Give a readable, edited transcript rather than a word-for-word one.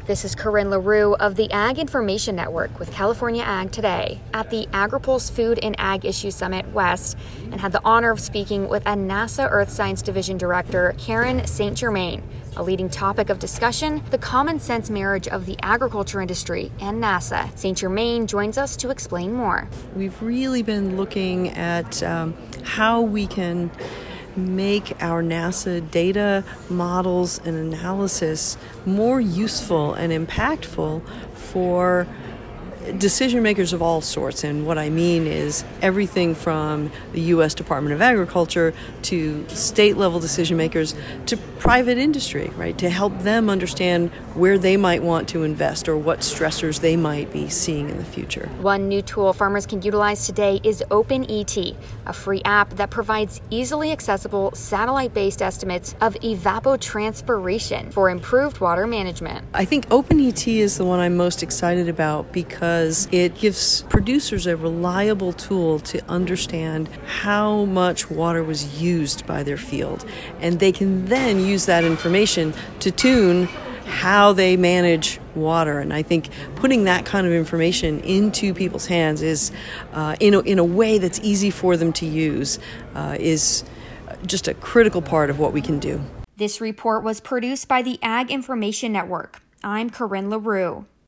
This is Corinne LaRue of the Ag Information Network with California Ag Today at the AgriPulse Food and Ag Issue Summit West, and had the honor of speaking with a NASA Earth Science Division Director, Karen St. Germain. A leading topic of discussion, the common sense marriage of the agriculture industry and NASA. St. Germain joins us to explain more. We've really been looking at how we can make our NASA data, models, and analysis more useful and impactful for decision makers of all sorts. And what I mean is everything from the U.S. Department of Agriculture to state level decision makers to private industry, right? To help them understand where they might want to invest or what stressors they might be seeing in the future. One new tool farmers can utilize today is OpenET, a free app that provides easily accessible satellite-based estimates of evapotranspiration for improved water management. I think OpenET is the one I'm most excited about because it gives producers a reliable tool to understand how much water was used by their field. And they can then use that information to tune how they manage water. And I think putting that kind of information into people's hands is, in a way that's easy for them to use, is just a critical part of what we can do. This report was produced by the Ag Information Network. I'm Corinne LaRue.